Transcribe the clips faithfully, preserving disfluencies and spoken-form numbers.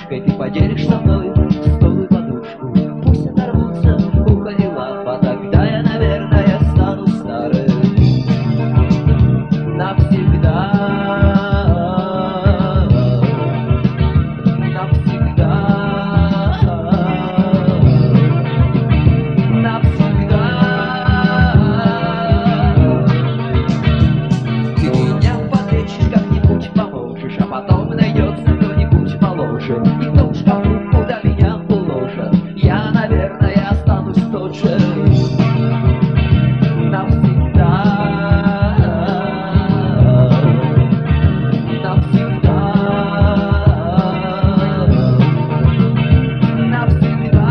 подружкой ты поделишь со мной стол и подушку. Пусть оторвутся, уходи, лампа, тогда я, наверное, стану старым навсегда. И в том шкафу, куда меня уложат, я, наверное, останусь тот же навсегда, навсегда, навсегда.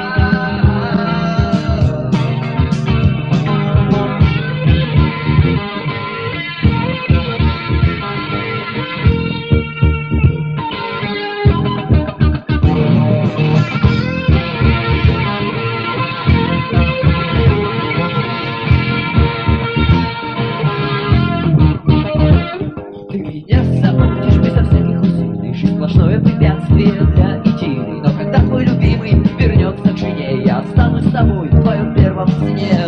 Ты меня забудешь безо всяких усилий, жизнь сплошное препятствие для идиллии. Но когда твой любимый вернется к жене, я останусь с тобой в твоем первом сне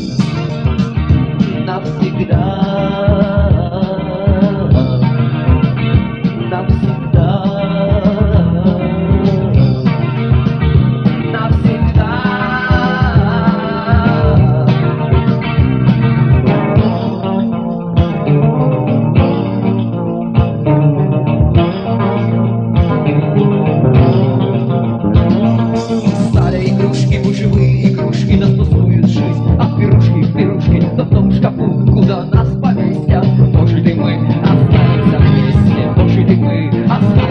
навсегда, навсегда, навсегда. Игрушки, живые игрушки нас тусуют жизнь, а пирушки, пирушки, но в том шкафу, куда нас повесят. Может и мы останемся вместе, может и мы останемся.